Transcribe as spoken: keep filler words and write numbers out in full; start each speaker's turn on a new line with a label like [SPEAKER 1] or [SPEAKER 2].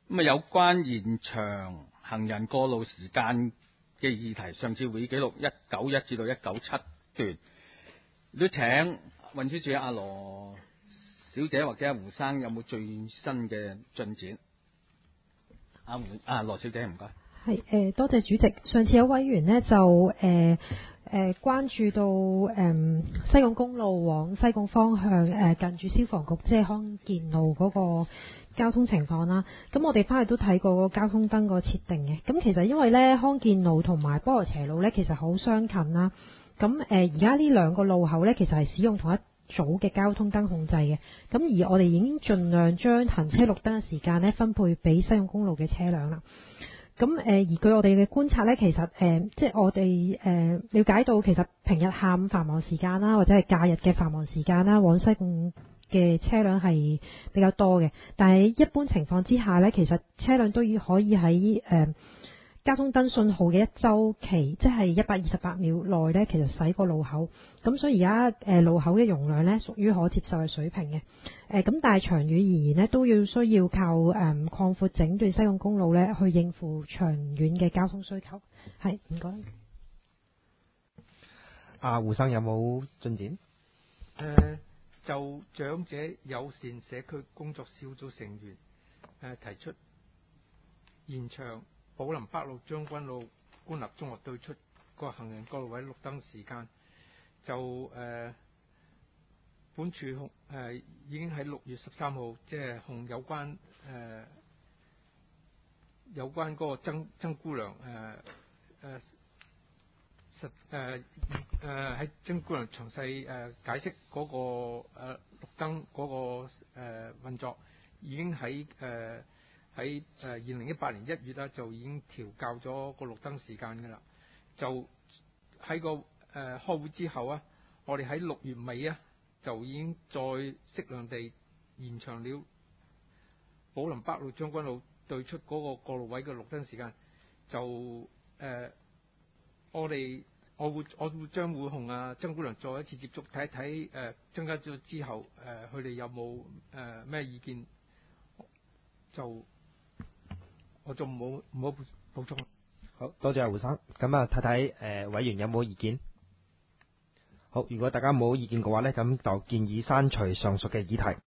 [SPEAKER 1] 咁啊，有關延長行人過路時間嘅議題，上次會議記錄一九一至到一九七段，都請運輸署阿羅小姐或者阿胡生有冇最新嘅進展？阿胡阿羅小姐唔該。
[SPEAKER 2] 係誒、呃，多謝主席。上次有委員呢就誒誒、呃呃、關注到誒、呃、西貢公路往西貢方向誒、呃、近住消防局即係康健路嗰個交通情況啦。咁我哋翻去都睇過個交通燈個設定嘅。咁其實因為咧康健路同埋菠蘿斜路咧其實好相近啦。咁誒而家呢兩個路口咧其實係使用同一組嘅交通燈控制嘅。咁而我哋已經盡量將行車綠燈嘅時間咧分配俾西貢公路嘅車輛啦。咁誒、呃，而據我哋嘅觀察咧，其實誒、呃，即係我哋誒、呃、了解到，其實平日下午繁忙時間啦，或者係假日嘅繁忙時間啦，往西貢嘅車輛係比較多嘅。但係一般情況之下咧，其實車輛都要可以喺誒、呃、交通燈信號嘅一週期，即係一百二十八秒內咧，其實駛過路口。咁所以而家誒路口嘅容量咧，屬於可接受嘅水平嘅。誒咁，但係長遠而言呢，都要需要靠誒、嗯、擴闊整段西貢公路咧，去應付長遠嘅交通需求。係，唔該。
[SPEAKER 3] 阿胡生有冇進展？
[SPEAKER 4] 誒、呃，就長者友善社區工作小組成員誒、呃、提出延長寶林北路將軍路官立中學對出個行人過路位綠燈時間，就誒。呃本署誒、呃、已經喺六月十三號，即係同有關誒、呃、有關嗰個曾曾姑娘誒誒實誒誒喺曾姑娘詳細誒、呃、解釋嗰、那個誒、呃、綠燈嗰、那個誒、呃、運作，已經喺誒喺誒二零一八年一月啦，就已經調校咗個綠燈時間㗎啦。就喺個誒、呃、開會之後啊，我哋喺六月尾啊，就已經再適量地延長了寶林北路將軍路對出嗰個過路位嘅綠燈時間。就誒、呃，我哋我會我會將會同阿曾姑娘再一次接觸，睇一睇誒增加咗之後誒，佢、呃、哋有冇誒咩意見，就我就冇冇補充。
[SPEAKER 3] 好多謝阿胡生。咁啊，睇睇誒委員有冇意見。好，如果大家冇意見嘅話呢，咁就建議刪除上述嘅議題。